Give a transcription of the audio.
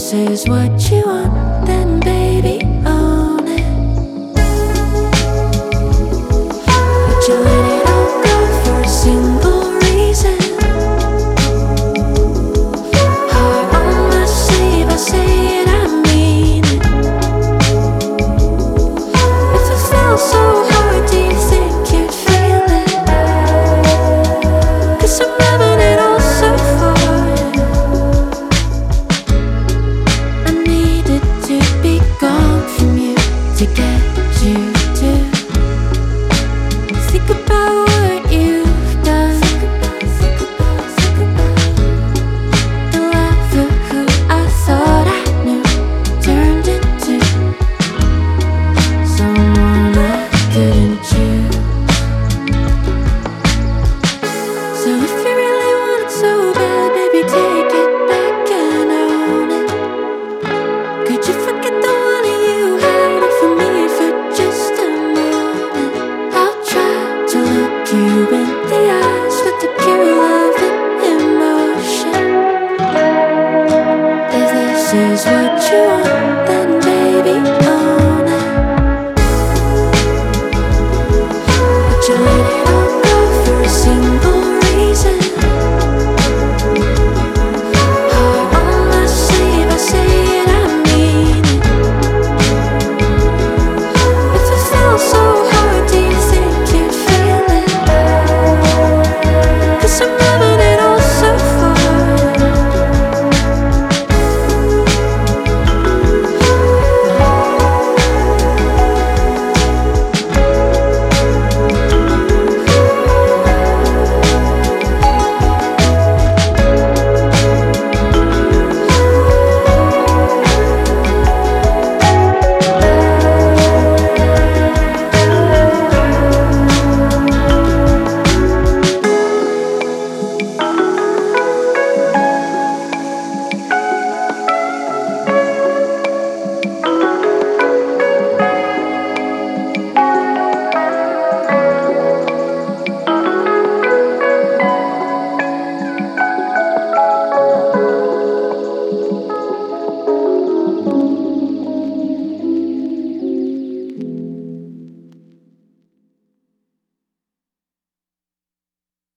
this is what you want, then baby, own it. Would you let it all go for a single reason? Heart on my sleeve, I say it, I mean it. If it felt so hard, do you think you'd feel it? 'Cause I'm loving it all so far. I needed to be gone from you to get you to think about what you've done, and laugh at who I thought I knew turned into someone I couldn't choose. So if you really want it so bad, baby, take it back and own it. Could you forget the one you had for me for just a moment? I'll try to look you in the eyes with the pure love and emotion. If this is what you want, then baby,